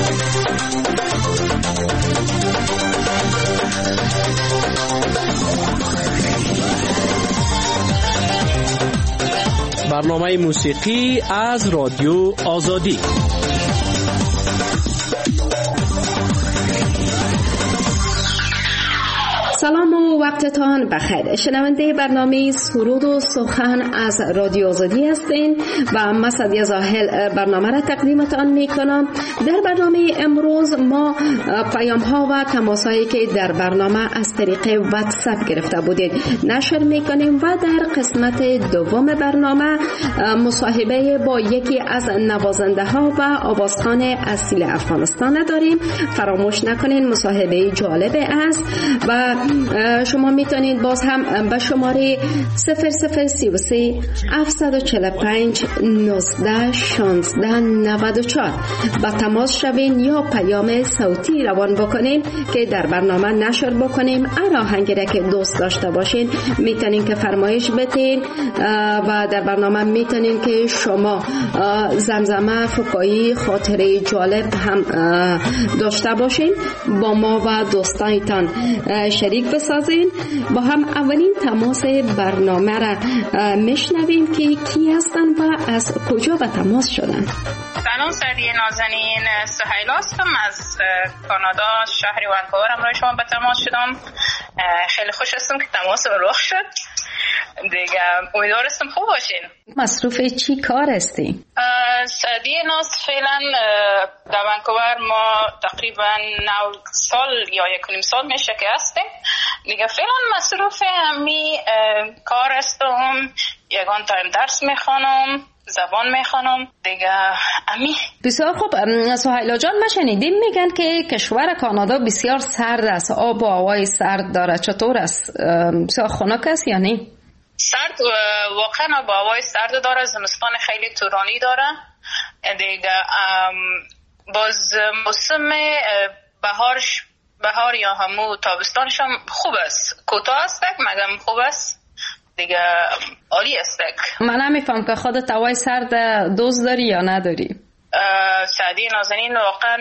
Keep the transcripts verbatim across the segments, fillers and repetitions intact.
برنامه موسیقی از رادیو آزادی. سلام و وقتتان بخیر. شنونده برنامه سرود و سخن از رادیو آزادی هستین و من سعدیه زاهل برنامه را تقدیمتان می کنم. در برنامه امروز ما پیام ها و تماس هایی که در برنامه از طریق واتساپ گرفته بودید نشر می کنیم و در قسمت دوم برنامه مصاحبه با یکی از نوازنده ها و آوازخوان اصیل افغانستان داریم. فراموش نکنین مصاحبه جالب است و شما میتونید باز هم به شماره صفر صفر سی و سه هفت چهار پنج نوزده شانزده نود و چهار با تماس شوین یا پیام صوتی روان بکنین که در برنامه نشر بکنیم. هر آهنگی را که دوست داشته باشین میتونین که فرمایش بدین و در برنامه میتونین که شما زمزمه، فکایی، خاطره جالب هم داشته باشین با ما و دوستانتان شریک بسازین. با هم اولین تماس برنامه را میشنویم که کی هستن و از کجا به تماس شدن. سلام سعدیه نازنین، سهیل هستم از کانادا، شهر ونکوور همراه شما به تماس شدم. خیلی خوش هستم که تماس رخ شد دیگه. امیدوار هستم خوب باشین. مصروف چی کار هستی؟ سعدیه ناز فعلا در ونکوور ما تقریبا نو سال یا یک و نیم سال میشه که هستیم دیگه. فعلا مصروف همی کار هستم، یگان تایم درس میخوانم، زبان میخوانم دیگه. امی بسیار خوب. سهیلا جان، ما شنیدیم میگن که کشور کانادا بسیار سرد است، آب و هوای سرد داره. چطور است؟ بسیار خنک است یا نه؟ سرد، واقعا آب و هوای سرد داره، زمستان خیلی طولانی داره دیگه. باز موسم بهارش بهار یا همو تابستانش هم خوب است، کوتاه است مگم خوب است دیگه، عالی است. من نمیفهم که خودت هوای سرد دوست داری یا نداری؟ سعدی نازنین، واقعا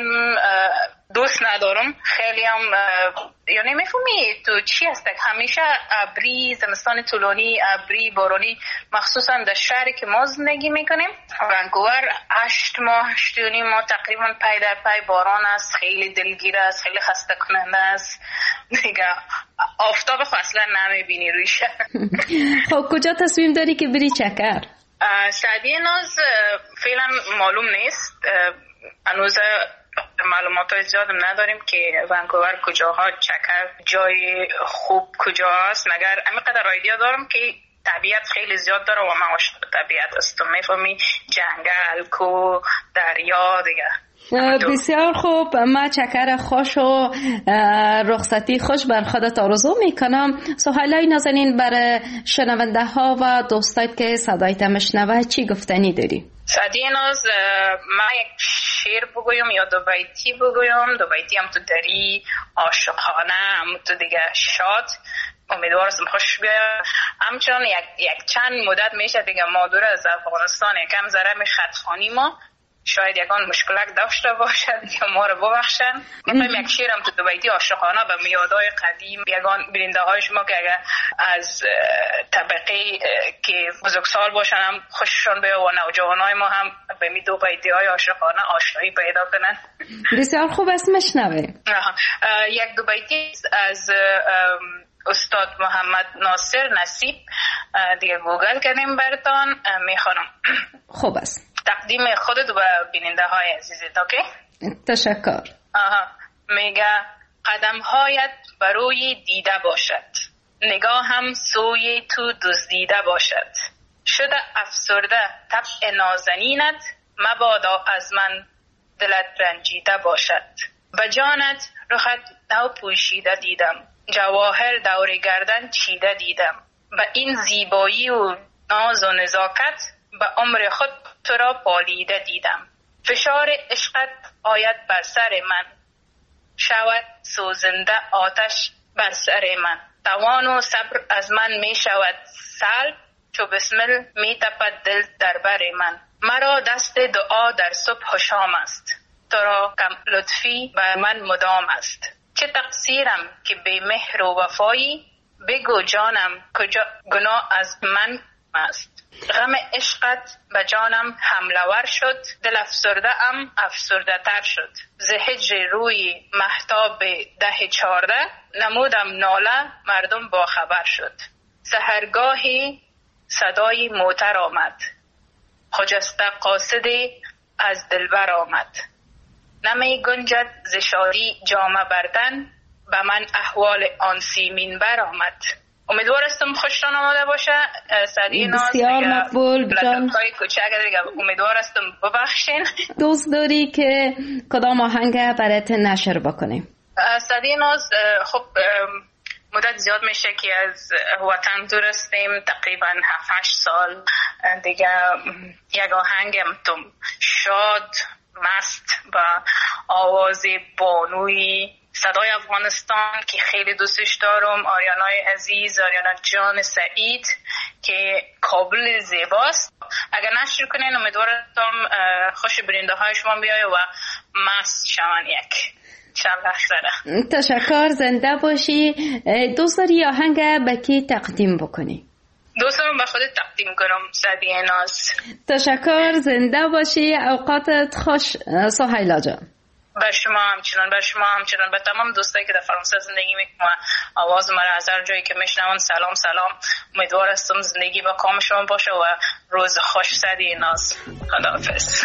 دوست ندارم خیلی هم. یعنی میفهمی تو چی هست؟ همیشه ابری، زمستان طولانی، ابری، بارانی، مخصوصا در شهری که ما زندگی میکنیم ونکوور، هشت ماه هشت و نیم ماه تقریبا پای در پای باران است. خیلی دلگیر است، خیلی خسته کننده است دیگه. آفتاب اصلا نمیبینی روی شهر. خب کجا تصمیم داری که بری چکر؟ سعدیه ناز فعلا معلوم نیست، هنوز معلومات زیادم نداریم که ونکوور کجاها چکر جای خوب کجا است، مگر همینقدر ایده دارم که طبیعت خیلی زیاد داره و من عاشق طبیعت هستم. میفهمی؟ جنگل، کوه، دریا دیگه. بسیار خوب. ما چکر خوش و رخصتی خوش بر خودت آرزو میکنم. سهیلای نازنین، برای شنونده ها و دوستات که صدایت مشنوه چی گفتنی داری؟ سعدیه ناز، من یک شعر بگویم یا دو بیتی بگویم. دو بیتی هم تو دری، عاشقانه، هم تو دیگه شاد. امیدوارم خوش بیاید. همچنان یک, یک چند مدت میشه دیگه ما دور از افغانستان یکم ذره می خطخانی ما شاید یکان مشکلک داشته باشد که ما رو ببخشن. میخوایم یک شیرم تو دوبیتی عاشقانه به میادای قدیم یکان برنده های شما که اگر از طبقه که بزرگسال باشن هم خوششون بیاد و نوجوان های ما هم به می دوبیتی های عاشقانه آشنایی پیدا کنن. بسیار خوب است، مشنوه. یک دوبیتی از استاد محمد ناصر نصیب دیگه گوگل کردیم براتون میخوانم. خوب است. تقدیم خودت و بیننده های عزیزت. اوکی؟ تشکر. آها. میگه قدم هایت بروی دیده باشد، نگاه هم سوی تو دزدیده باشد، شده افسرده طبع نازنینت، مبادا از من دلت رنجیده باشد. به جانت رخت نو پوشیده دیدم، جواهر دور گردن چیده دیدم، به این زیبایی و ناز و نزاکت به عمر خود تو را پالیده دیدم. فشار عشقت آید بر سر من، شود سوزنده آتش بر سر من، توان و صبر از من می شود سلب، چو بسمل می تپد دل در بر من. مرا دست دعا در صبح و شام است، تو را کم لطفی بر من مدام است. چه تقصیرم که بی مهر و وفایی، بگو جانم کجا گناه از من است. غم عشقت به جانم حمله‌ور شد، دل افسرده ام افسرده تر شد. ز هجر روی مهتاب ده چارده، نمودم ناله مردم با خبر شد. سحرگاهی صدای موتر آمد، خجسته قاصدی از دلبر آمد. نمی گنجد ز شادی جامه بردن، به من احوال آن سیمین بر آمد. امیدوارستم خوشتان آمده باشه. سعدی ناز بسیار مقبول جان. امیدوارستم ببخشین. دوست داری که کدام آهنگ برات نشر بکنیم؟ سعدی ناز خب مدت زیاد میشه که از وطن دور هستیم، تقریبا هفت هشت سال دیگه. یک آهنگم تو شاد مست و آواز بانوی صدای افغانستان که خیلی دوستش دارم، آریانای عزیز، آریانا جان سعید که کابل زیباست. اگر نشر کنین امیدوارم خوش برنده های شما بیایه و مست شوان یک انشالله. خیره تشکر، زنده باشی. دوست داری آهنگ به کی تقدیم بکنی؟ دوستم به خودت تقدیم کنم سعدی ناز. تشکر، زنده باشی. اوقاتت خوش سهیلا جان. به شما همچنان، به شما همچنان، به تمام دوستایی که در فرانسه زندگی میکنن آواز مرا از هر جایی که میشنون سلام سلام. امیدوارم زندگی با کام شما باشه و روز خوش. سعدی ناز، خداحافظ.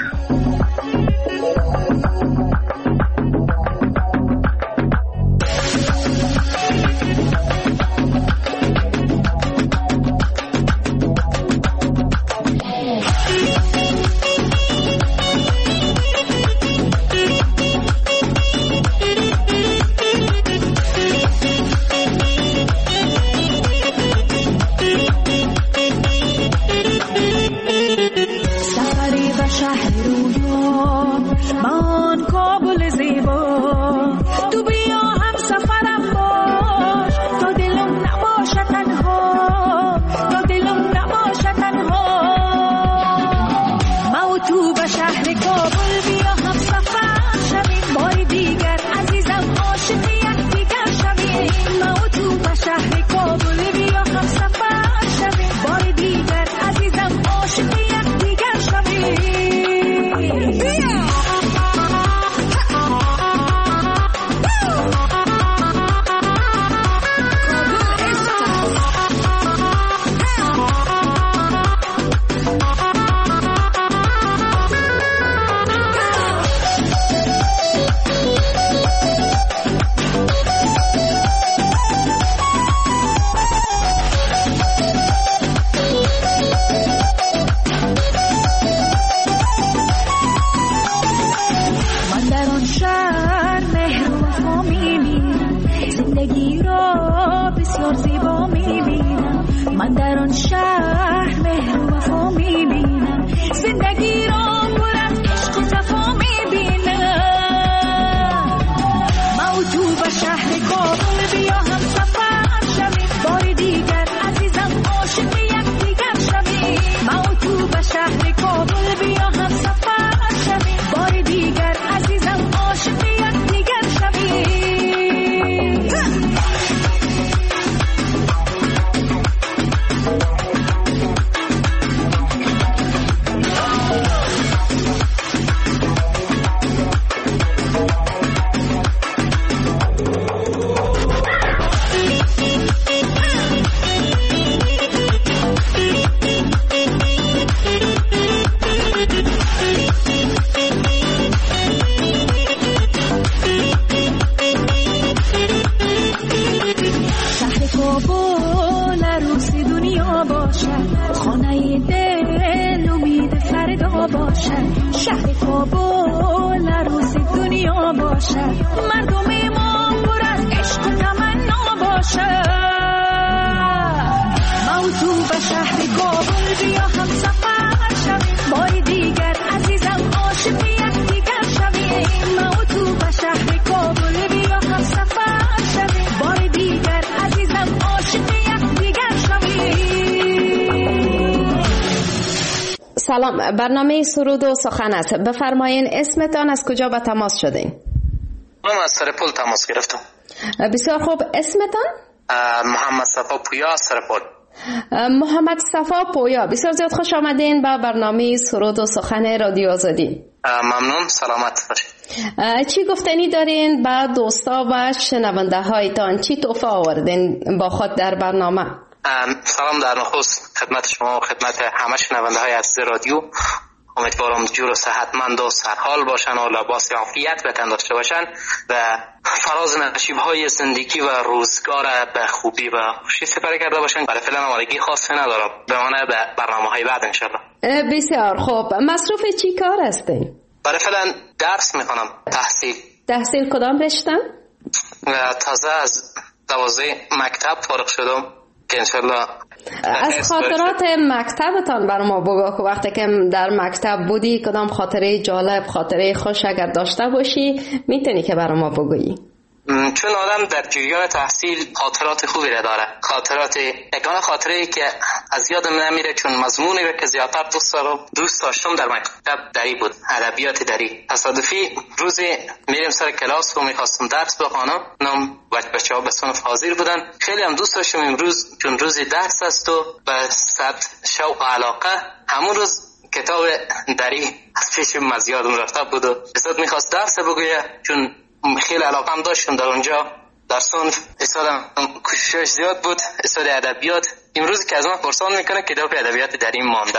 سلام، برنامه سرود و سخن است. بفرمایین اسمتان، از کجا به تماس شدین؟ من از سرپل تماس گرفتم. بسیار خوب، اسمتان؟ محمد صفا پویا از سرپل. محمد صفا پویا، بسیار زیاد خوش آمدین به برنامه سرود و سخن رادیو آزادی. ممنون، سلامت باشید. چی گفتنی دارین با دوستا و شنونده هایتان؟ چی تحفه آوردین با خود در برنامه؟ سلام در نخست خدمت شما و خدمت همه شنونده های عزیز رادیو. امیدوارم جور و صحتمند و سرحال باشن و لباس عافیت به تن داشته باشن و فراز نشیب های زندگی و روزگار به خوبی و خوشی سپری کرده باشن. برای فعلا آمادگی خاصی ندارم، بمانه به برنامه های بعد انشالله. بسیار خوب. مصروف چی کار هستین؟ برای فعلا درس میخونم، تحصیل. تحصیل کدام رشته؟ تازه از دوازده مکتب فارغ شدم که انشالله. از خاطرات مکتبتان برای ما بگو که وقتی که در مکتب بودی کدام خاطره جالب، خاطره خوش اگر داشته باشی میتونی که برای ما بگویی؟ چون آدم در جریان تحصیل خاطرات خوبی را داره، خاطرات یگانه خاطره که از یادم نمیره چون مضمونی رو که زیادتر دوست دارم دوست داشتم در مکتب دری بود، ادبیات دری. تصادفی روزی میریم سر کلاس و میخواستم درس بخوانم، نم بچه‌ها به صنف حاضر بودن، خیلی هم دوست داشتم امروز چون روزی درس است و به صد شوق و علاقه همون روز کتاب دری از پیشم از یادم رفته بود و استاد میخواست درس بگویه چون خیلی علاقم داشتم در اونجا در صنف. استادم کوشش زیاد بود، استاد ادبیات. امروز که از من پرسان میکنه کتاب ادبیات در این مانده.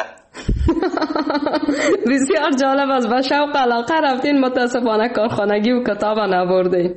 بسیار جالب است. با شوق علاقه رفتین، متاسفانه کارخانگی و کتاب نبردین.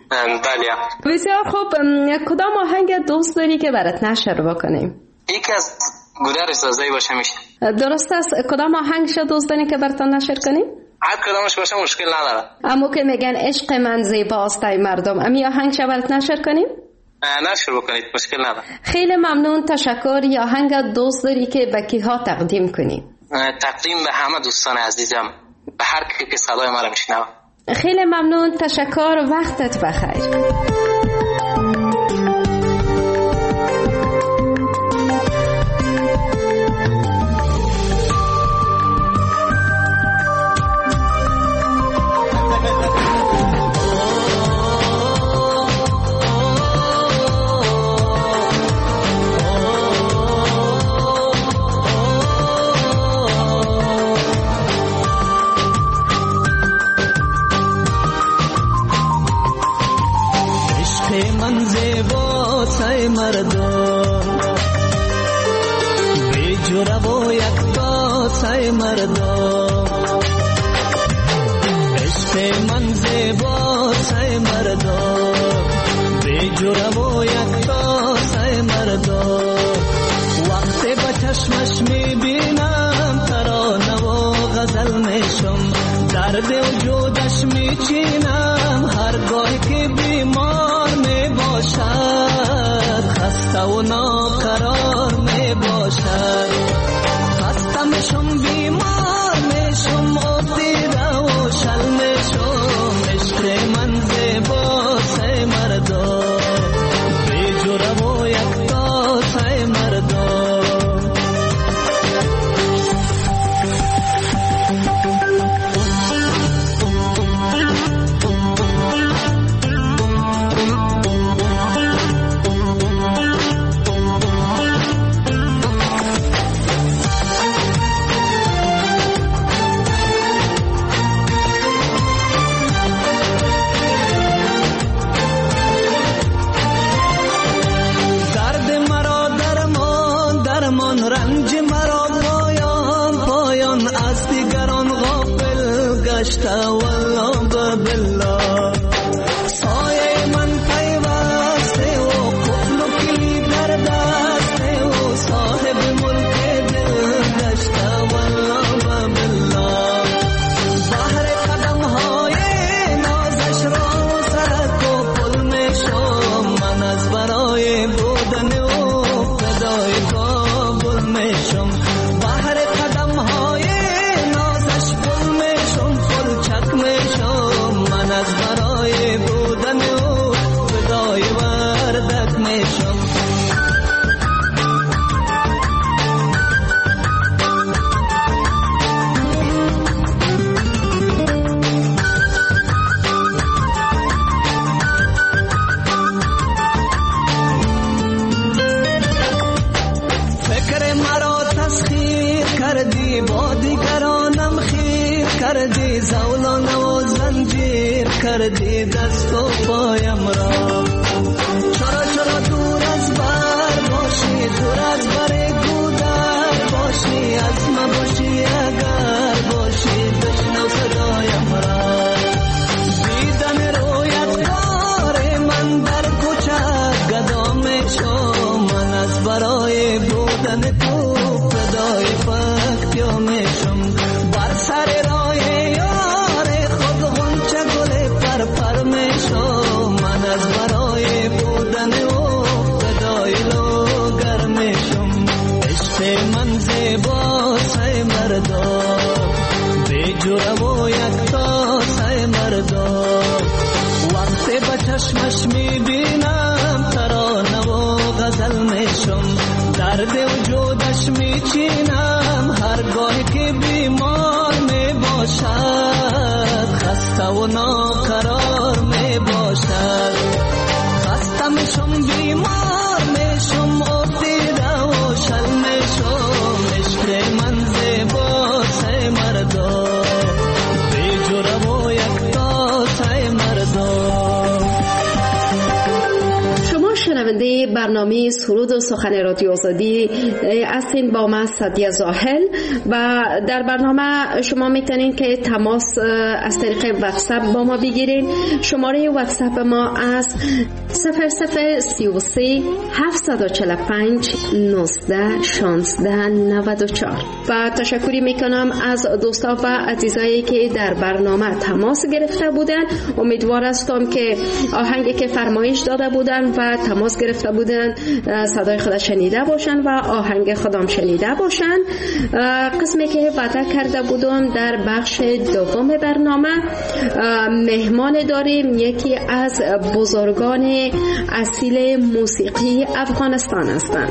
بله. بسیار خوب. کدام آهنگ دوست داری که برات نشر بکنیم؟ یکی از گودرز سازی باشه میشه. درست است. کدام آهنگ شد دوست داری که براتون نشر کنیم؟ هر کدامش باشه مشکل نداره. اما که میگن عشق من زیباست ای مردم، امی آهنگ شبرت نشر کنیم؟ نشر بکنید، مشکل نداره. خیلی ممنون، تشکر. یا آهنگ دوست داری که به کیها تقدیم کنی؟ تقدیم به همه دوستان عزیزم، به هر کی که صدای ما رو میشنوه. خیلی ممنون، تشکر. وقتت بخیر. بهر قدم های نازش بل میشم، فل چک زولان و زنجیر کردی دست و پایم را. چرا چرا دور از بر باشی، دور از بر گودر باشی، از ما باشی اگر باشی بشنو صدایم را. دیدن رویت کار من در کوچه گدام شو، من از برای بودن تو فدای فکتیا میشم. بر سر راه یار خود غنچه گل پر پر میشم، من از برای بودن او فدای لوگر میشم. عشق من زیبا سای مردا، بی جرم و یکتا سای مردا. وقتی به چشمش میبینم ترانه و غزل میشم، درد وجودش میچینم هرگاه که بیمار میباشد، خسته و ناقرار میباشد. خسته میشم بیمار میشم افتیده و شل میشم. عشق من زیبا سای مردا، بی جرم و یکتا سای مردا. شنونده برنامه سرود و سخن رادیو آزادی هستین با من سعدیه زاهل و در برنامه شما میتونین که تماس از طریق واتساپ با ما بگیرین. شماره واتساپ ما از صفر صفر سی و سه هفتصد و چهل و پنج نوزده شانزده نود و چهار. و تشکری میکنم از دوستا و عزیزایی که در برنامه تماس گرفته بودن. امیدوار هستم که آهنگی که فرمایش داده بودن و تماس گرفته بودن صدای خدا شنیده باشن و آهنگ خودم شنیده باشن. قسمی که وعده کرده بودم در بخش دوم برنامه مهمان داریم، یکی از بزرگان اصیل موسیقی افغانستان هستند.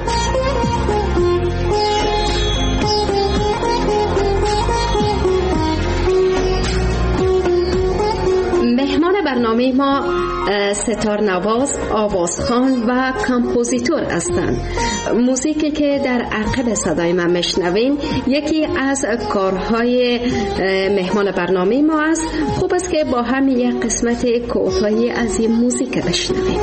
مهمان برنامه ما ستار نواز، آوازخوان و کامپوزیتور هستند. موزیکی که در عقب صدای من میشنوین یکی از کارهای مهمان برنامه ما است. خوب است که با هم یک قسمت کوتاهی از این موزیک بشنویم.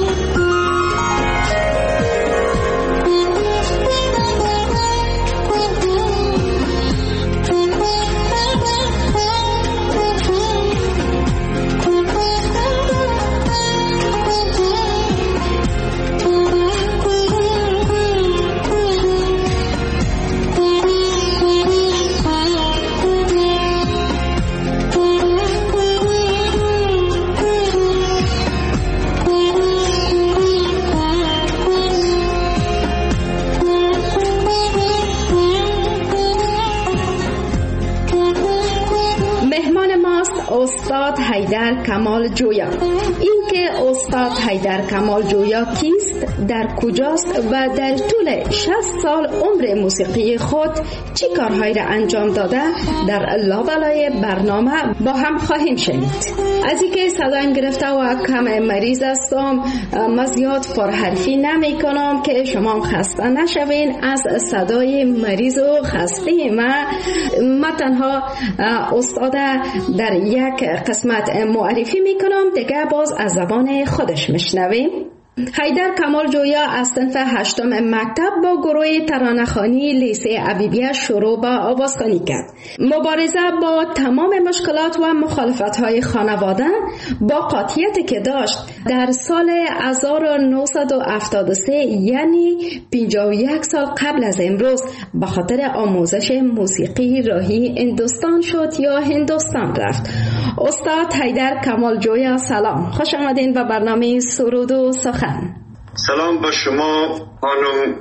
استاد حیدر کمال جویا. این که استاد حیدر کمال جویا کیست، در کجاست و در طول شصت سال عمر موسیقی خود چه کارهایی را انجام داده در لابلای برنامه با هم خواهیم شنید. از اینکه صدایم گرفته و کم مریض هستم، من زیاد پرحرفی نمی کنم که شما خسته نشوین از صدای مریض و خسته من. من تنها استاد در یک قسمت معرفی می کنم، دیگه باز از زبان خودش میشنویم. حیدر کمال جویا از صنف هشتم مکتب با گروه ترانه‌خوانی لیسه عبیبیه شروع به آوازخوانی کرد. مبارزه با تمام مشکلات و مخالفت‌های خانواده با قاطعیتی که داشت، در سال هزار و نهصد و هفتاد و سه یعنی پنجاه و یک سال قبل از امروز به خاطر آموزش موسیقی راهی هندوستان شد یا هندوستان رفت. استاد حیدر کمال جویا سلام، خوش آمدین به برنامه سرود و سخن. سلام با شما خانم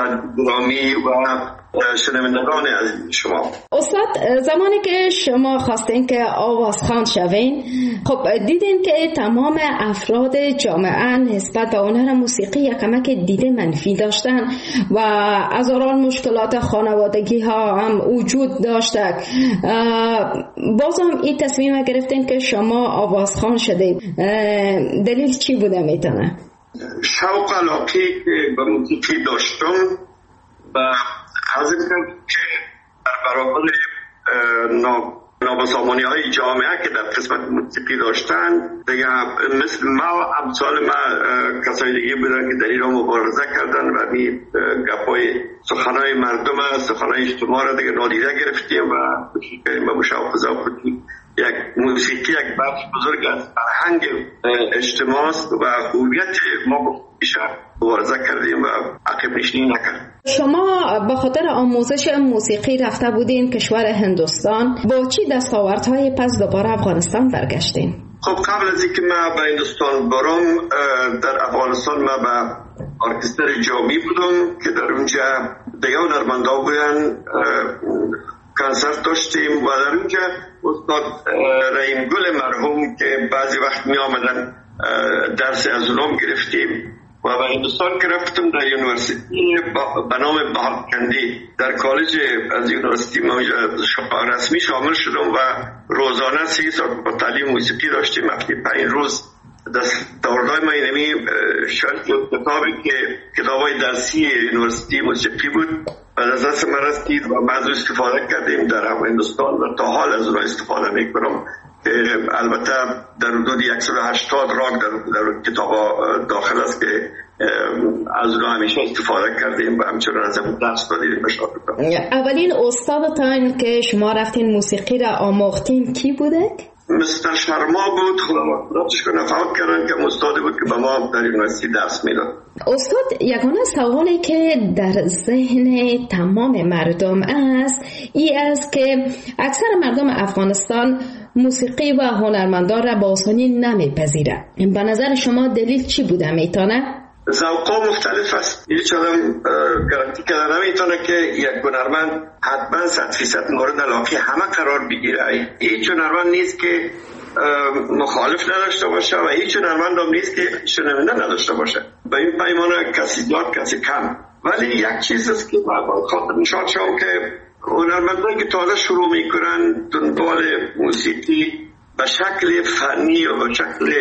صدرامی و شنوندگان عزیز شما. استاد، زمانی که شما خواستین که آوازخوان شوین، خب دیدین که تمام افراد جامعه نسبت به هنر موسیقی یک کمک دید منفی داشتن و هزاران مشکلات خانوادگی ها هم وجود داشته. بازم این تصمیم گرفتین که شما آوازخوان شدید، دلیل چی بوده میتونه؟ شوق علاقه که به موسیقی داشتم و حاضر که در برابر نابسامانی های جامعه که در قسمت موسیقی داشتن دیگه مثل ما و امثال ما کسای دیگه بودن که در ایران مبارزه کردن و می گپای سخنهای مردم سخنهای اجتماع را دیگه نادیده گرفتیم و ما مشاهده کنیم یک موسیقی یک بخش بزرگ از فرهنگ اجتماع است و هویت ما بیشتر مبارزه کردیم و عقب نشینی نکردیم. شما به خاطر آموزش موسیقی رفته بودین کشور هندوستان، با چی دستاوردهای پس دوباره افغانستان برگشتین؟ خب قبل از اینکه ما به هندوستان برم در افغانستان ما به ارکستر جامی بودم که در اونجا دیگه هنرمندا بودن، کنسرت داشتیم و در اونجا استاد رحیم گل مرحوم که بعضی وقت می آمدن درس از اونام گرفتیم و به هندوستان که رفتم در یونیورسیتی به نام بهارکندی در کالج از یونیورسیتی رسمی شامل شدم و روزانه سی ساعت با تعلیم موسیقی داشتیم. هفته پنج روز دستاوردهای ما اینمی شاید کتابی که کتابای درسی یونیورسیتی موسیقی بود و از دست من رسید و بعض استفاده کردیم در هندوستان و تا حال از اون استفاده میکنم که البته در حدود صد و هشتاد راگ در, در کتاب داخل است که از اون همیشه استفاده کردیم و همچنان از اون درس دادیم. اولین استادتان که شما رفتین موسیقی را آموختین کی بوده؟ مستر شرما بود. خداوندش که نفاق کردن که استادی بود که به ما در یونیورسیتی درس میداد. استاد، یگانه سوالی که در ذهن تمام مردم است ای است که اکثر مردم افغانستان موسیقی و هنرمندان را با آسانی نمیپذیرند. به نظر شما دلیل چی بوده میتونه؟ ذوقا مختلف است. هیچ آدم گارانتی کردن نمیتونه که یک هنرمند حتما صد فیصد مورد علاقه همه قرار بگیره. هیچ هنرمند نیست که مخالف نداشته باشه و هیچ هنرمند هم نیست که شنونده نداشته باشه. به این پیمانه کسی زیاد کسی کم. ولی یک چیز است که با خاطر نشان شدم که هنرمندانی که تازه شروع میکنن دنبال موسیقی به شکل فنی و به شکل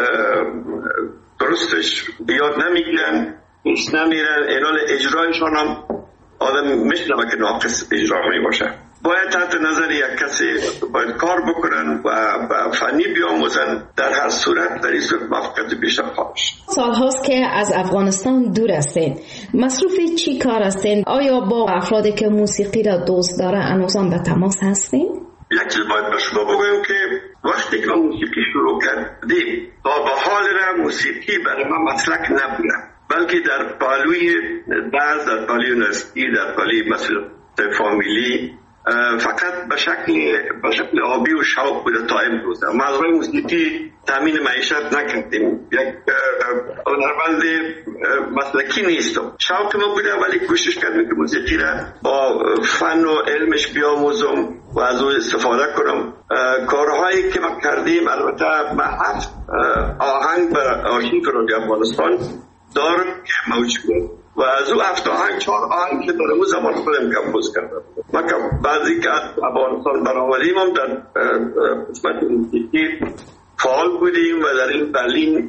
درستش بیاد نمیگیرن، پیش نمیرن، اینال اجرایشان هم آدم میشنوه که ناقص اجرا می باشه. باید تحت نظر یک کسی باید کار بکنن و فنی بیاموزن. در هر صورت در این صورت موفقیت بیشتر خواهد شد. سال هاست که از افغانستان دور هستین، مصروف چی کار هستین؟ آیا با افرادی که موسیقی را دوست داره هنوزم به تماس هستین؟ یک چیز باید به شما بگویم که وقتی که موسیقی شروع کردیم تا به حال را موسیقی برای ما مسلک نبوده، بلکه در پالوی درس، در پالوی یونیورسیتی، در پالوی مسئولیت فامیلی فقط به شکل به شکل آبی و شوق بوده تا امروز. ما از روی موسیقی تامین معیشت نکردیم. یک هنرمند مسلکی نیستم. شوق ما بوده ولی کوشش کردیم که موسیقی را با فن و علمش بیاموزم و از او استفاده کنم. کارهایی که ما کردیم البته ما هفت آهنگ بر آرشیو رادیو افغانستان دارم که موجود و از او هفت آهنگ چهار آهنگ که در اون زمان خودم کمپوز کردم. ما که بعضی که از افغانستان برآمدیم هم در قسمت موسیقی فعال بودیم و در این برلین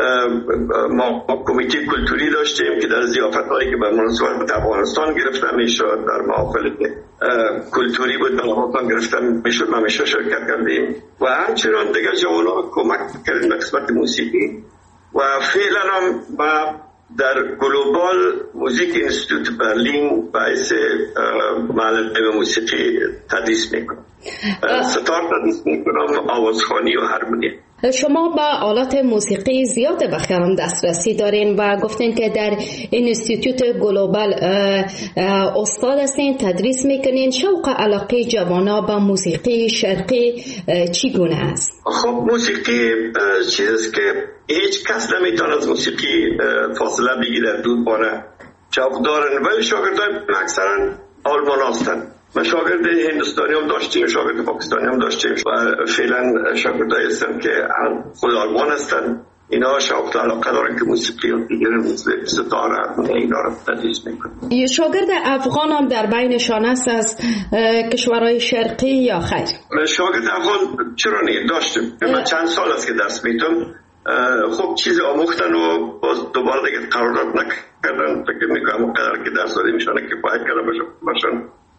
ما کمیته کلتوری داشتیم که در ضیافت‌هایی که به مناسبت افغانستان گرفته میشد، در محافل کلتوری بود در افغانستان گرفته میشد، ما همیشه شرکت کردیم و همچنان دیگر جوانان کمک کردیم به قسمت موسیقی و فعلا هم با در گلوبال موزیک اینستیتوت برلین باعث معلم موسیقی تدریس میکنم. ستار تدریس میکنم، آوازخوانی و هارمونی. شما با آلات موسیقی زیاد بخیرم دسترسی دارین و گفتین که در اینستیتوت گلوبال استاد هستین، تدریس میکنین. شوق علاقه جوانا با موسیقی شرقی چگونه است؟ خب موسیقی چیزی که هیچ کس نمیتونه از موسیقی فاصله بگیره، دور بانه. شوق دارن ولی شاگردان اکثرا آلمان هستن. ما شاگرد هندوستانی هم داشتیم، شاگرد پاکستانی هم داشتیم و فعلا شاگردایی هستن که خود آلمان هستن. اینا شوق علاقه دارن که موسیقی و دیگر مثل ستاره اینا رو تدریس میکنن. شاگرد افغان هم در بینشان است از کشورهای شرقی یا خیر؟ شاگرد افغان چرا نه داشتیم. من چند سال است که درس میدم. خب چیز آموختن و باز دوباره دیگه قرارداد نکردن. فکر میکنم اون قدر که درس دادیم میشونه که باید کرده باشن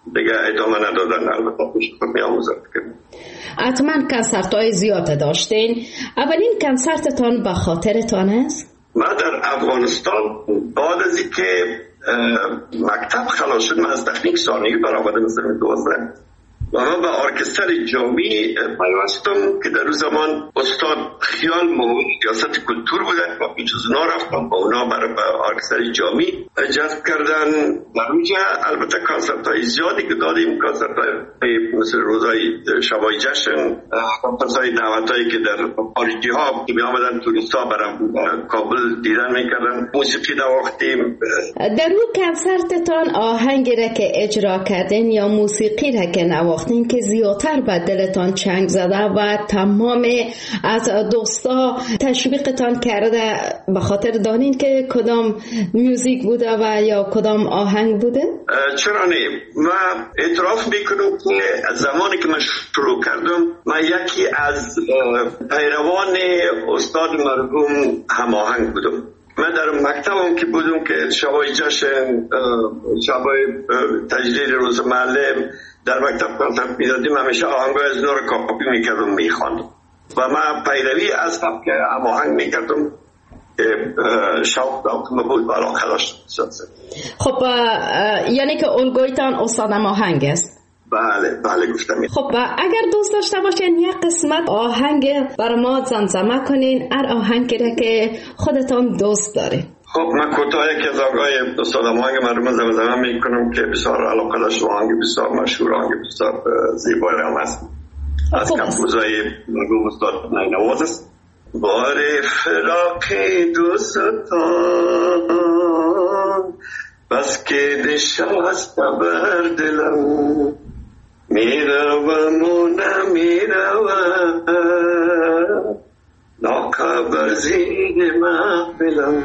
دیگه ادامه ندادن. البته خود می آموزد. حتما کنسرت‌های زیاد داشتین. اولین کنسرتتان به خاطرتان است؟ من در افغانستان بعد از اینکه مکتب خلاص شد، من از تکنیک ثانوی برآمده مثل دوازده و من به ارکستر جامی پیوستم که در اون زمان استاد خیال معاون ریاست کلتور بودن و پیش از اونا رفتم با اونا برای به ارکستر جامی جذب کردن. در اونجا البته کنسرت های زیادی که دادیم، کنسرت های مثل روزای شبای جشن، کنسرت های دعوت هایی که در خارجی ها که می آمدن توریست ها برای کابل دیدن میکردن، موسیقی نواختیم. در اون کنسرتتان آهنگی را که اجرا کردین یا موسیقی را که نواختین که زیادتر به دلتان چنگ زده و تمام از دوستا تشویقتان کرده، به خاطر دانین که کدام موزیک بوده و یا کدام آهنگ بوده؟ چرا نه؟ من اعتراف میکنم که از زمانی که من شروع کردم من یکی از پیروان استاد مرحوم هماهنگ بودم. من در مکتبم که بودم که شبای جشن، شبای تجلیل روز معلم در مکتب کنسرت میدادیم، همیشه آهنگای از نور کاپی میکردم میخواندم و من پیروی از سبک هماهنگ میکردم که شوق داشتم بود و علاقه داشتم. خب یعنی که الگویتان استاد هماهنگ است؟ بله بله گفتم. خب اگر دوست داشته باشین یک قسمت آهنگ بر ما زمزمه کنین، هر آهنگی را که خودتان دوست دارین. خب من کوتاه یکی از آقای استاد هماهنگ مرحوم زمزمه میکنم که بسیار علاقه داشت، آهنگ بسیار مشهور، آهنگ بسیار زیبایی هم است، از کمپوزای مرحوم استاد نینواز است. بار فراق دوستان بس که نشست بر دلم، میروم و نمیروم ناخبر زیر محفلم.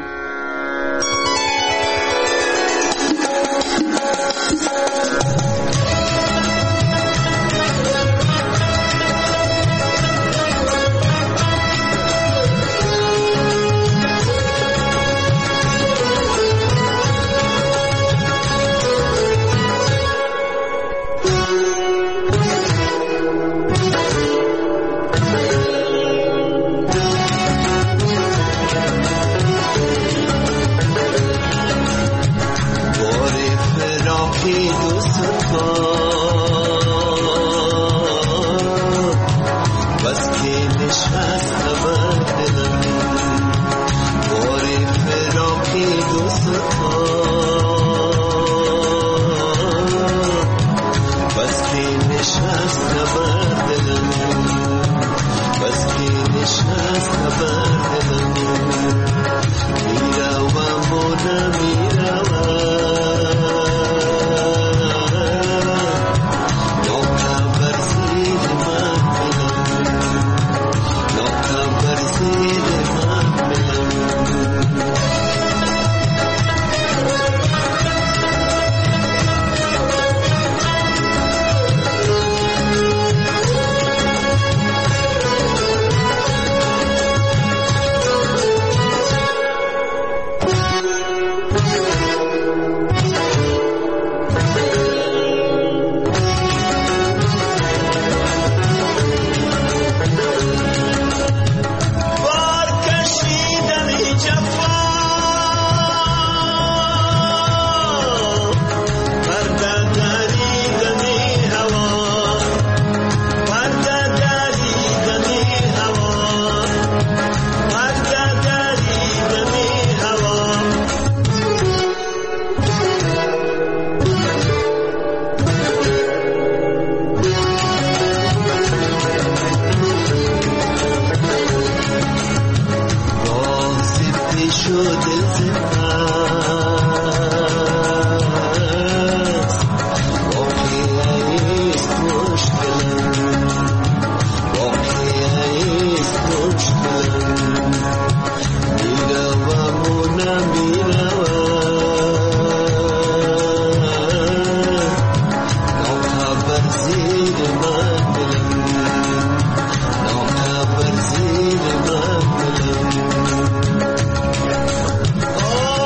Oh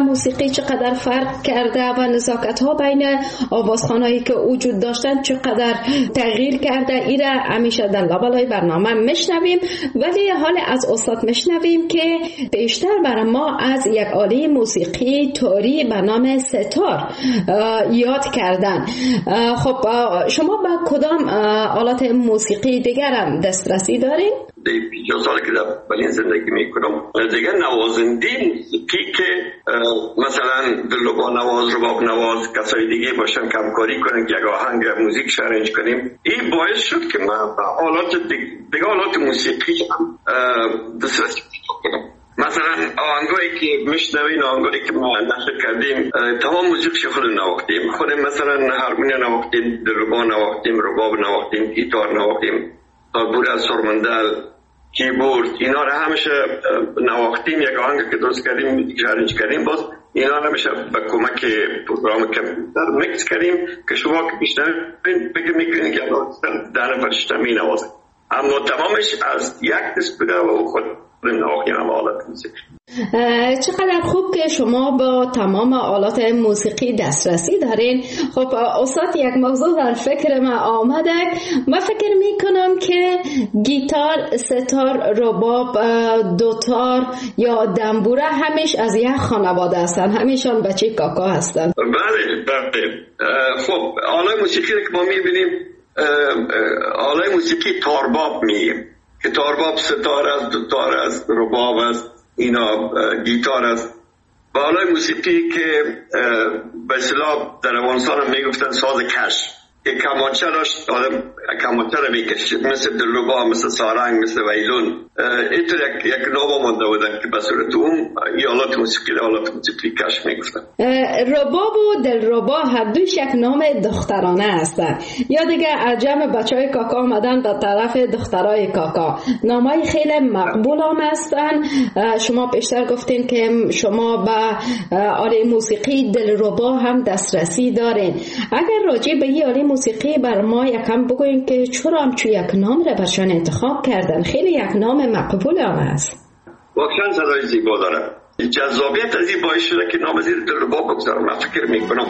موسیقی چقدر فرق کرده و نزاکت ها بین آوازخوانایی که وجود داشتن چقدر تغییر کرده، ایره همیشه در لابلای برنامه میشنویم. ولی حال از استاد میشنویم که بیشتر برای ما از یک آله موسیقی توری به نام ستار یاد کردن. خب شما به کدام آلات موسیقی دیگر هم دسترسی دارین؟ دیگه سالی که در برلین زندگی میکنم دیگه نوازنده موسیقی که مثلا دلربا نواز، رباب نواز، کسای دیگه باشن کمکاری کنن که یک آهنگ موزیک شارنج کنیم. این باعث شد که من به آلات دیگه آلات موسیقی هم دسترسی کنم. مثلا آهنگایی که میشنوین، آهنگایی که ما نشر کردیم، تمام موزیکش خودمون نواختیم. خودم مثلا هارمونی نواختیم، دلربا نواختیم، رباب نواختیم، گیتار نواختیم، تالبور از سرمندل، کیبورد، اینا رو همیشه نواختیم. یک آهنگ که درست کردیم شارنج کردیم، باز اینا رو همیشه با کمک پروگرام کامپیوتر میکس کردیم که شما که میشنوین فکر میکنین که در نفر شما مینوازه، اما تمامش از یک دست بوده و خود نواختیم هم آلات موسیقی. چقدر خوب که شما با تمام آلات موسیقی دسترسی دارین. خب استاد، یک موضوع در فکر من آمده. من فکر میکنم که گیتار، ستار، رباب، دوتار یا دنبوره همیش از یک خانواده هستن، همیشان بچه کاکا هستن. بله بله. خب آلات موسیقی که ما میبینیم آلات موسیقی تارباب میگیم که تارباب ستار است، دوتار است، رباب است، اینا گیتار است. و آلات موسیقی که به اصطلاح در افغانستان هم میگفتن ساز کش که کمانچه داشت، آدم کمانچه رو میکشید، مثل دلربا، مثل سارنگ، مثل ویلون. اینطور یک, یک نام مانده بودن که به صورت اون ای آلات موسیقی رو آلات موسیقی کش میگفتن. رباب و دلربا هر دوش یک نام دخترانه هستن، یا دیگه عجم بچه های کاکا آمدن به طرف دخترای کاکا. نامای خیلی مقبول هم هستن. شما بیشتر گفتین که شما به آله موسیقی دلربا هم دسترسی دارین. اگر راجع به این آله موسیقی بر ما یکم بگوین که چرا هم چو یک نام رو برشان انتخاب کردن؟ خیلی یک نام مقبول هم هست. واقعا صدای زیبا داره. جذابیت از این باعث شده که نام زیر دلربا بگذارم. من فکر میکنم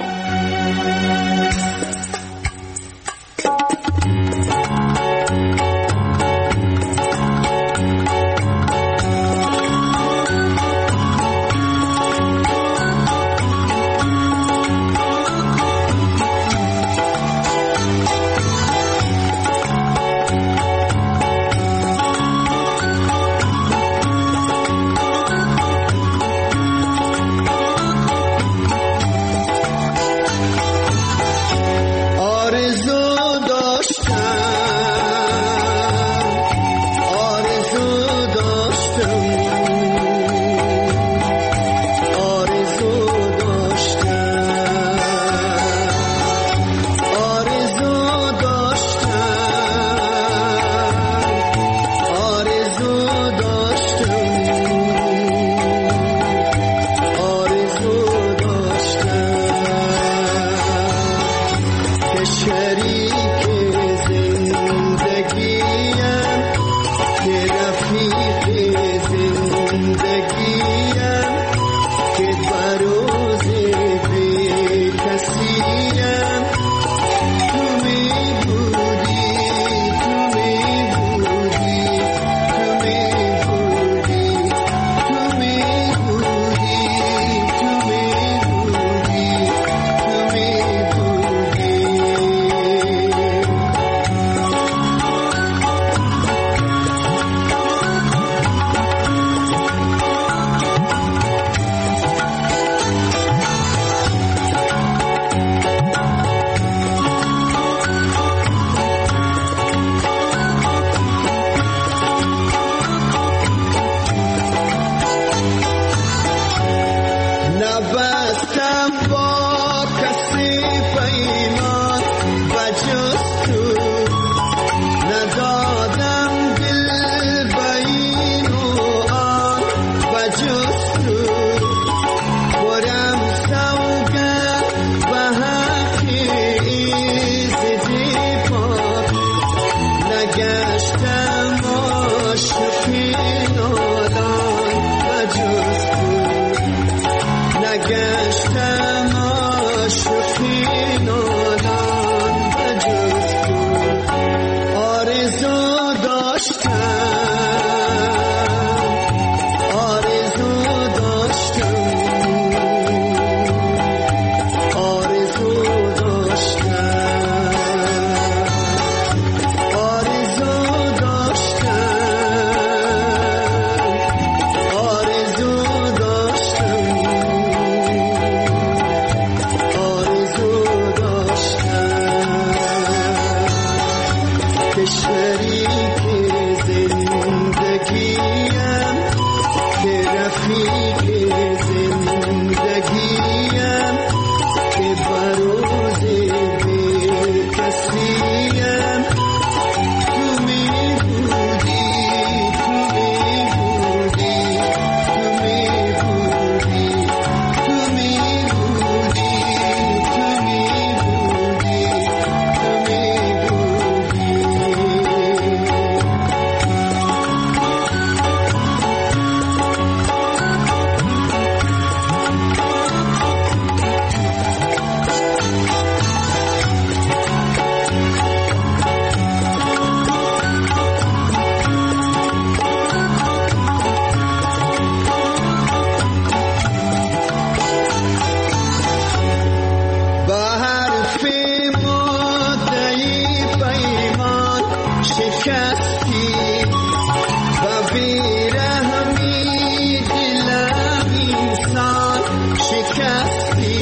شکستی و بیرحمی دلم انسان شکستی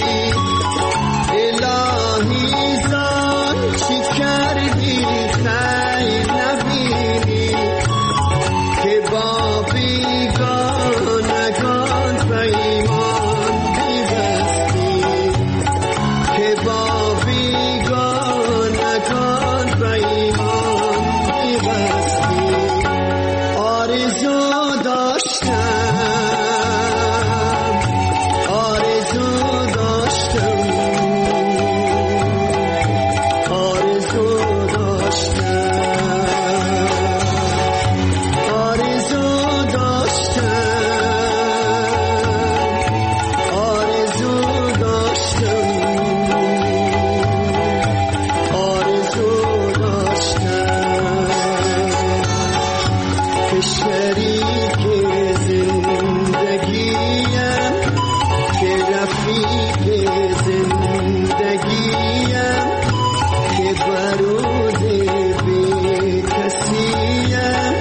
الهی زان چی کردی خیر نبینی که با بیگانگان پیمان بیبستی که با بیگانگان پیمان بیبستی آرزو داشتم آرزو داشتم آرزو داشتم آرزو داشتم آرزو داشتم آرزو داشتم که شریک زندگیم که رفیق زندگیم که برود بی کسیم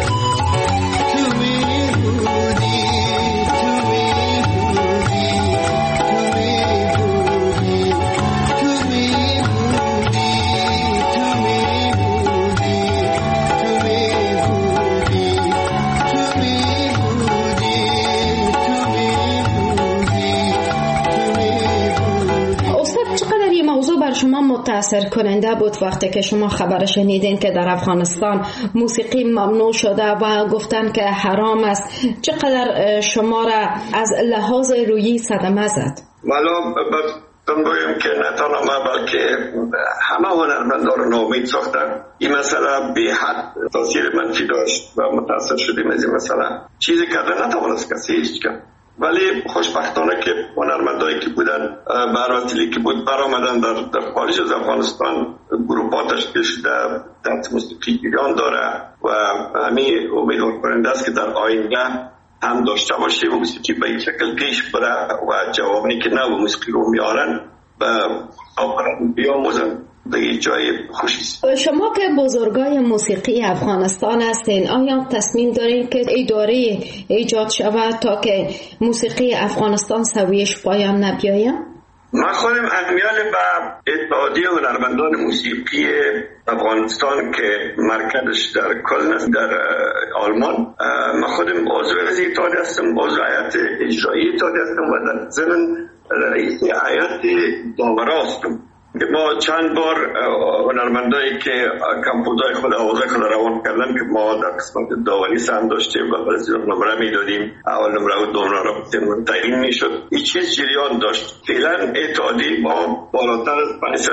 تو می بودی تو می بودی تو می بودی تو می بودی تو می بودی تو می بودی تو می بودی تو می بودی تو می بودی. استاد، چقدر این موضوع بر شما متاثر کننده بود وقتی که شما خبر شنیدین که در افغانستان موسیقی ممنوع شده و گفتن که حرام است؟ چقدر شما را از لحاظ روحی صدمه زد؟ والا باتون بایم که نه تنها ما بلکه همه هنرمندان رو ناامید ساختن. این مسئله به حد تاثیر منفی داشت و متاثر شدیم از این مسئله. چیزی کردن نتوانست کسی هیچ کرد، ولی خوشبختانه که هنرمندایی که بودن براتیلی که بود برآمدن در در خارج از افغانستان گروه تشکیل شده، درس موسیقی ایران داره و همین امیدوار کننده است که در آینده هم داشته باشه و موسیقی به این شکل پیش بره و جوابی که نه موسیقی رو میارن به آفرین بیاموزن دیگه جای خوشی است. شما که بزرگای موسیقی افغانستان هستین، آیا تصمیم دارین که اداره ایجاد شود تا که موسیقی افغانستان سویش پایان نبیاید؟ ما خودم امیال به اتحادیه هنرمندان موسیقی افغانستان که مرکزش در کلن است در آلمان، ما خودم عضو از اتحادیه هستم، عضو هیئت اجرایی اتحادیه هستم و در ضمن رئیس هیئت داورا هستم. ما چند بار هنرمندایی که کمپوزای خود آوازای خود روان کردن که ما در قسمت داوری سهم داشتیم و برای نمره میدادیم، اول نمره و دوم نمره تعیین میشد. این چیز جریان داشت. فعلا اتحادیه ما بالاتر از پانصد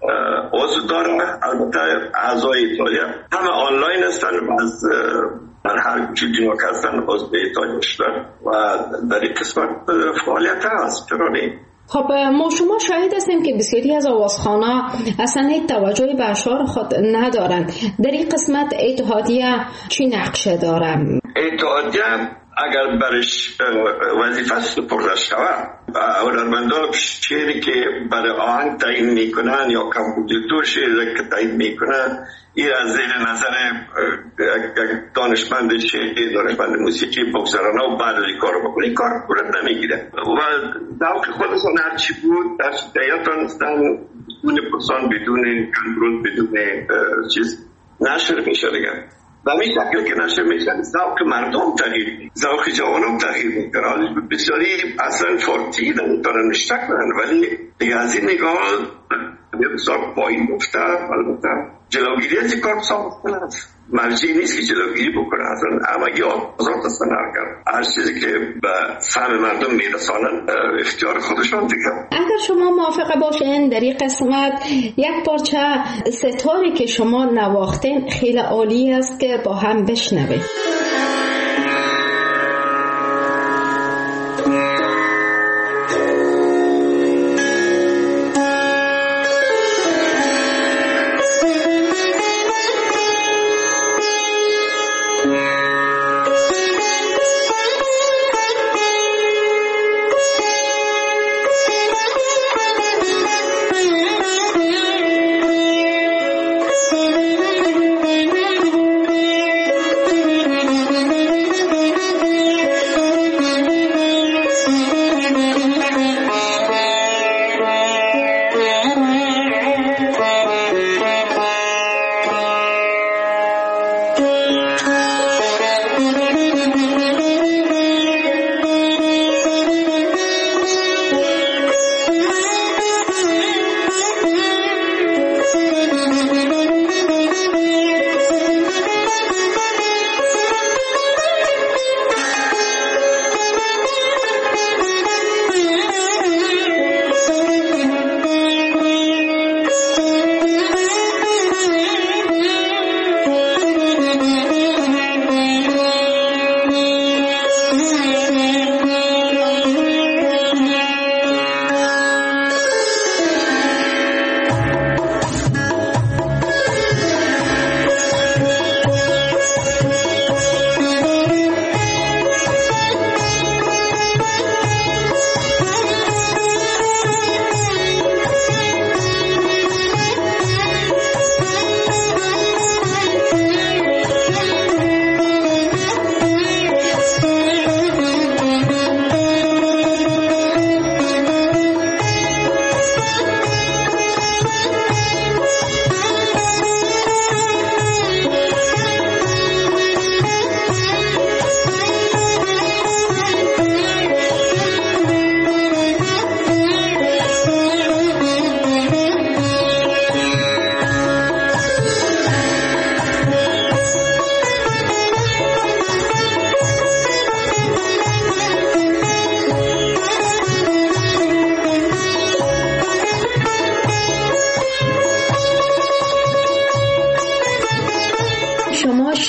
عضو داره. البته اعضای اتحادیه همه آنلاین هستن و از در هر چیزی که هستن عضو اتحادیه شدن و در این قسمت فعالیت هست. چرا نه؟ خب ما شما شاهد هستیم که بسیاری از آوازخوان‌ها اصلا هیچ توجهی به اشعار خود ندارند. در این قسمت اتحادیه چی نقشه دارم؟ اتحادیه اگر برش وظیفه سپرده شود و هنرمندان شعری که برای آهنگ تعیین میکنن یا کمپوزیتور شعری که تعیین میکنن، این از زیر نظر دانشمند شعری، دانشمند موسیقی بگذارن و بعد از این کار رو بکنه. این کار صورت نمیگیره و ذوق خودشون هرچی بود هرچی تهیه تانستن بدون پرسان، بدون کنترل، بدون چیز نشر میشه دیگه. و همین شکل که نشر میشن ذوق مردم تغییر میکنه، ذوق جوانان تغییر میکنه. بسیاری اصلا فارتی نمیتونن اشتک کنن، ولی دیگه از این نگاه بسیار پایین گفته. البته جلوگیری از این کار بسیار مختلف است. مرجعی نیست که جلوگیری بکنه. اصلا همگی آزاد هستن هر هر چیزی که به فهم مردم میرسانن اختیار خودشان دیگه. اگر شما موافقه باشین در این قسمت یک پارچه ستاری که شما نواختین خیلی عالی است که با هم بشنویم.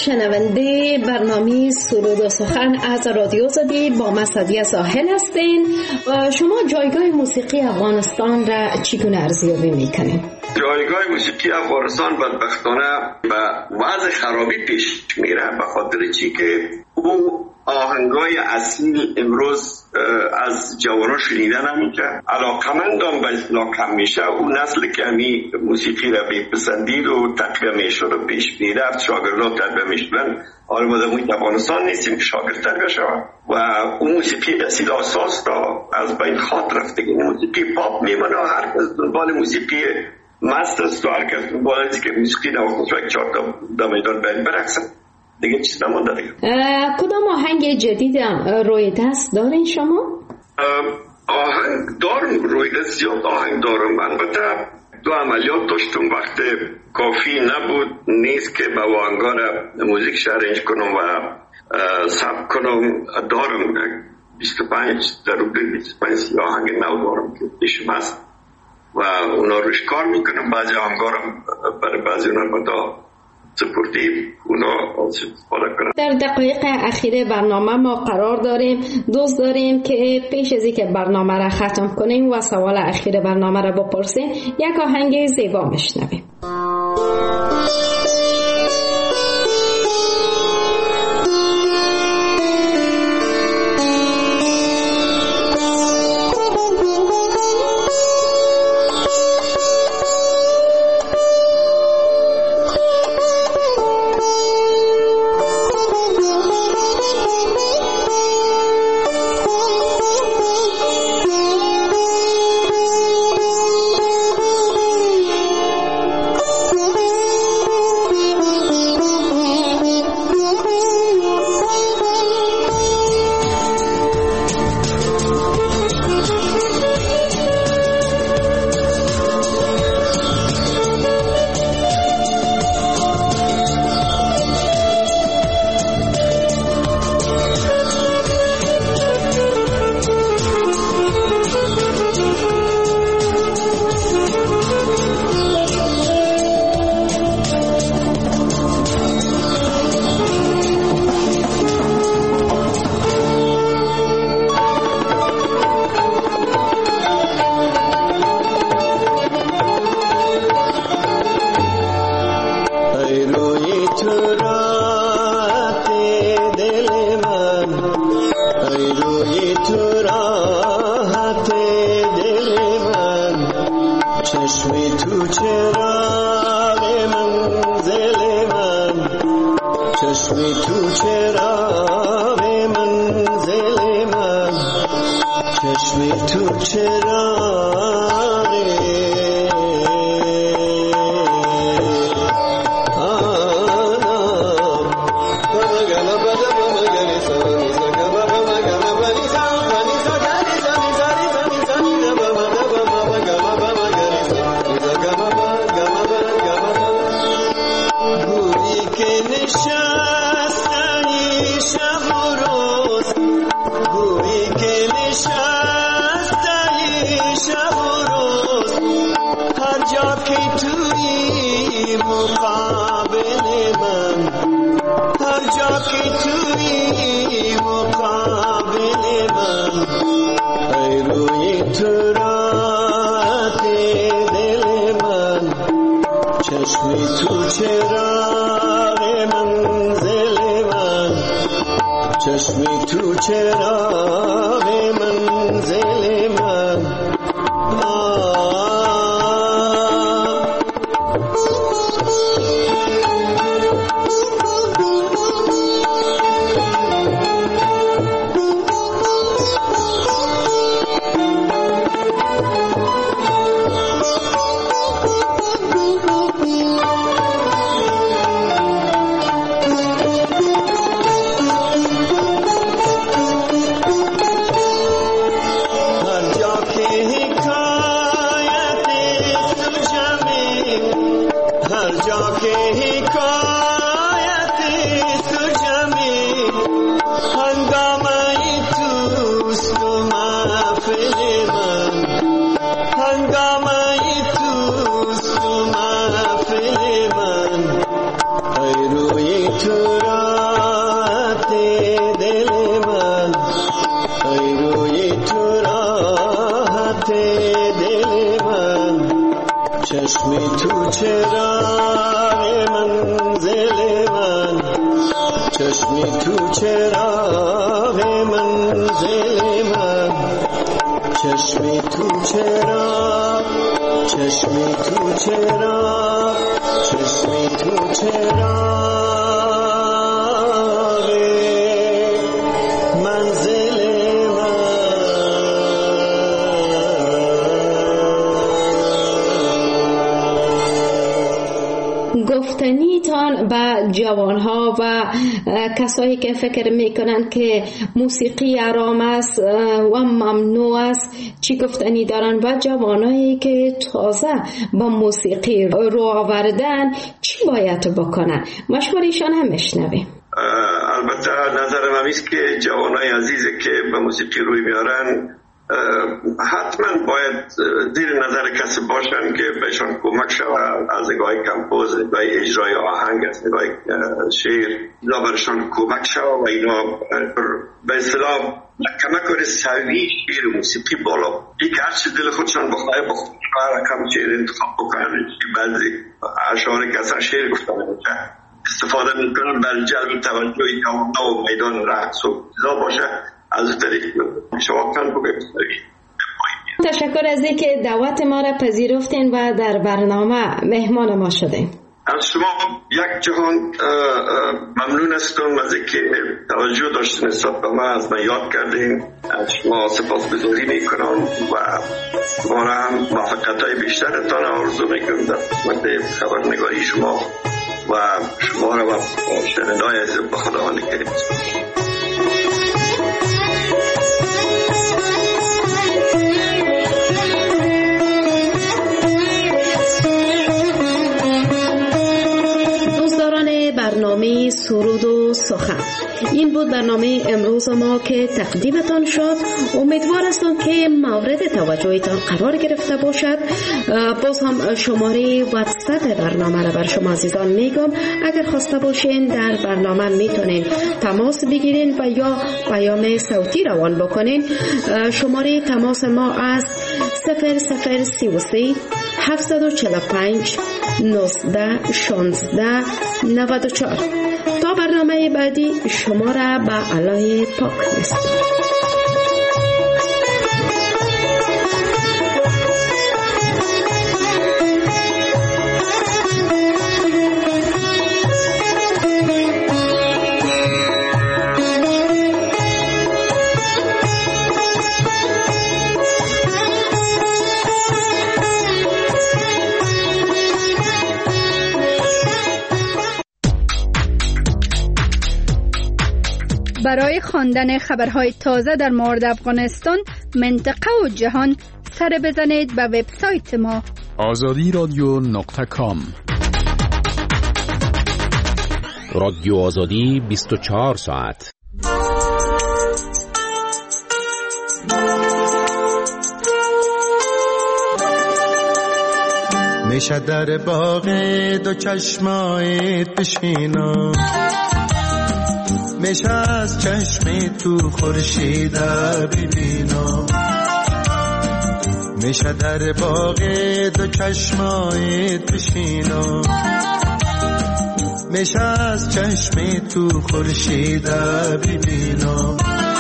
شنونده برنامه سرود و سخن از رادیو آزادی با من سعدیه ساحل هستین. شما جایگاه موسیقی افغانستان را چگونه ارزیابی میکنین؟ جایگاه موسیقی افغانستان بدبختانه به وضع خرابی پیش میره، به خاطر چی که او آهنگای اصیل امروز از جوانان شنیده نمیشه. علاقمندان به اصلاح کم میشه. او نسل که همی موسیقی را بپسندید و تقویه میشد و پیش میرفت، شاگردان تربیه میشدن. حالا ما در محیط افغانستان نیستیم که شاگرد تربیه شود و اون موسیقی رسید اساس را از بین خاط رفته. موسیقی پاپ میمونه، هر کس دنبال موسیقی مست است و هر کس دنبال است که موسیقی نواخت و یک چهار تا در میدان بین برقصن. دیگه چیز نمانده دیگه. کدام آهنگ جدید روی دست دارین شما؟ آهنگ دارم روی دست، زیاد آهنگ دارم. البته دو عملیات داشتم، وقت کافی نبود نیست که با آهنگا را موزیک شارنج کنم و ثبت کنم. دارم بیست و پنج در حدود بیست و پنج آهنگ نو دارم که پیشم هست و اونا روش کار میکنم. بعضی آهنگا را برای بعضی اونا بدا سپورتیو اونا استفاده کنم. در دقایق اخیر برنامه ما قرار داریم دوست داریم که پیش از اینکه برنامه را ختم کنیم و سوال اخیر برنامه را بپرسیم، یک آهنگ زیبا میشنویم. روی تو راحت دل من، ای روی تو راحت دل من، چشمی تو چراغ منزل من، چشمی تو چراغ منزل من، چشمی تو چراغ، چشمی تو چراغ، چشمی تو چراغ منزل گفتنیتان به جوانها و کسایی که فکر میکنن که موسیقی حرام است و ممنوع است چی گفتنی دارن؟ و جوانایی که تازه با موسیقی رو آوردن چی باید بکنن؟ مشورهشان هم میشنویم. البته نظرم همیست که جوانای عزیزی که به موسیقی روی میارن حتما باید زیر نظر کسی باشن که بهشان کمک شود، از نگاه کمپوز، نگاه اجرای آهنگ، از نگاه شعر، اینا برشان کمک شود و اینا به اصطلاح کمک کنه سوی شعر موسیقی بالا. یک هرچی دل خودشان بخواه بخواه رقم شعر انتخاب بکنن. بعضی اشعاری که اصلا شعر گفتن استفاده میکنن بر جلب توجه تماشا و میدان رقص و چیزا باشه، از طریق شما کن بگید. تشکر از اینکه دعوت ما را پذیرفتین و در برنامه مهمان ما شدین. از شما یک جهان ممنون هستم از اینکه توجه داشتین نسبت به من، از من یاد کردین. از شما سپاسگزاری میکنم و شما را هم موفقیت‌های بیشترتان آرزو میکنم در خدمت خبرنگاری شما و شما را و شنوندگان عزیز به خداوند کریم. برنامه سرود و سخن، این بود برنامه امروز ما که تقدیمتان شد. امیدوار هستم که مورد توجهتان قرار گرفته باشد. باز هم شماره واتساپ برنامه را بر شما عزیزان میگم، اگر خواسته باشین در برنامه میتونین تماس بگیرین و یا پیام صوتی روان بکنین. شماره تماس ما از صفر صفر سی و سه هفتصد و چهل و پنج نوزده شانزده نود و چهار. تا برنامه بعدی شما را به الله پاک میسپارم. برای خواندن خبرهای تازه در مورد افغانستان، منطقه و جهان سر بزنید به وبسایت ما آزادی رادیو نقطه کام. رادیو آزادی بیست و چهار ساعت. میشه در باغ دو چشمایت بشینم، میشه از چشمی تو خورشید ببینم، میشه در باغ دو چشمایت بشینم، میشه از چشمی تو خورشید ببینم،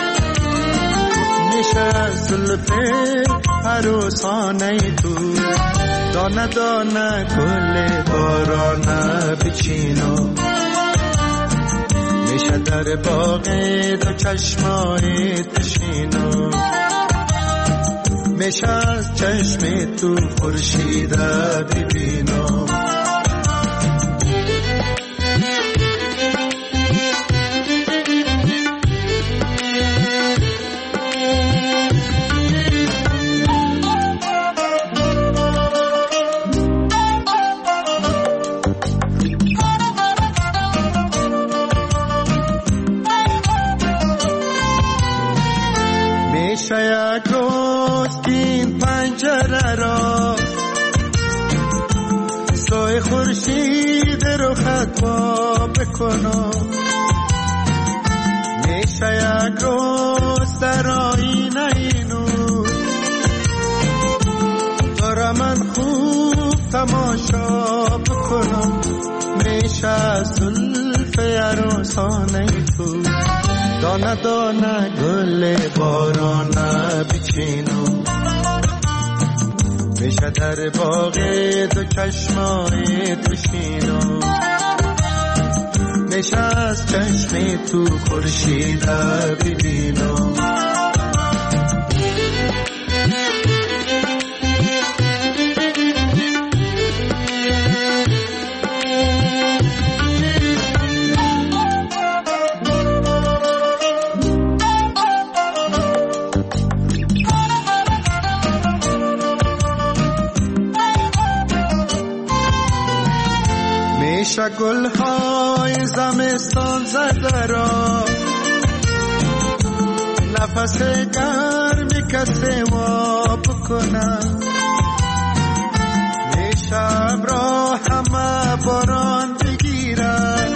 میشه از زلف عروسانه تو دانه دانه گل بارانه بچینم، میشه در باغ دو چشمایت بشینم، میشه از چشم تو خورشید ببینم. یک روز این پنجره را خورشید رو خطا بکنم، میشه یک روز در آینه اینو دارم من خوب تماشا بکنم، میشه از زلف عروسانه تو دانه دانه گل بارانه بچینم، میشه در باغ دو چشمای بشینم، میشه از چشم تو خورشید ببینم. میشه گلهای زمستان زده را نفس گرمی کسی واب کنم، میشه ابرا همه باران بگیرن،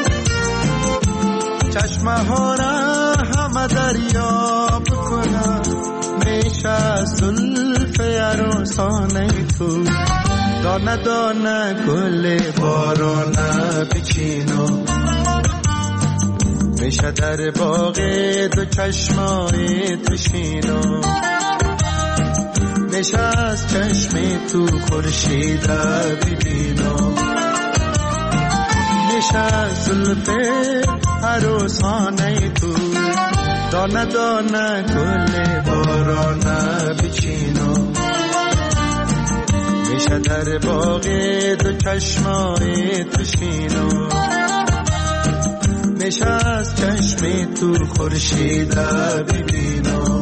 چشمه ها را همه دریاب کنم، میشه از زلف عروسانه تو دانه دانه گل بارانه بچینم، میشه در باغ دو چشمای بشینم، میشه از چشم تو خورشید ببینم، میشه از زلف عروسانه تو دانه دانه گل بارانه بچینم، میشه در باغ دو چشمای بشینم، میشه از چشم تو خورشید ببینم،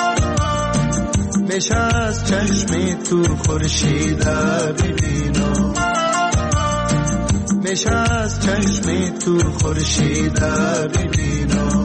میشه از چشم تو خورشید ببینم، میشه از چشم تو خورشید ببینم.